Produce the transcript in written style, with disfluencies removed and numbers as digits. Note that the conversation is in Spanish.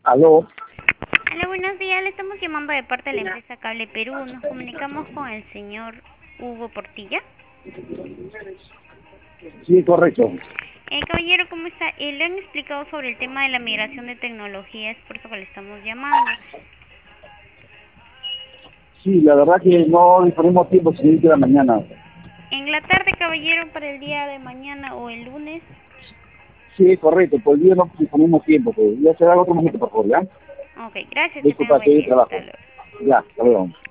Aló, Hola, buenos días. Le estamos llamando de parte de la empresa Cable Perú. Nos comunicamos con el señor Hugo Portilla. sí, correcto. Caballero, ¿cómo está? Le han explicado sobre el tema de la migración de tecnología, es por eso que le estamos llamando. Sí, la verdad que no disponemos tiempo, sino que la mañana. En la tarde, caballero, para el día de mañana o el lunes. Sí, correcto, por el día no disponemos tiempo, pues. Ya será otro momento, por favor, ¿ya? Ok, gracias, que tenga Disculpa, buen que hay día. Hasta trabajo. luego. Ya, hasta luego.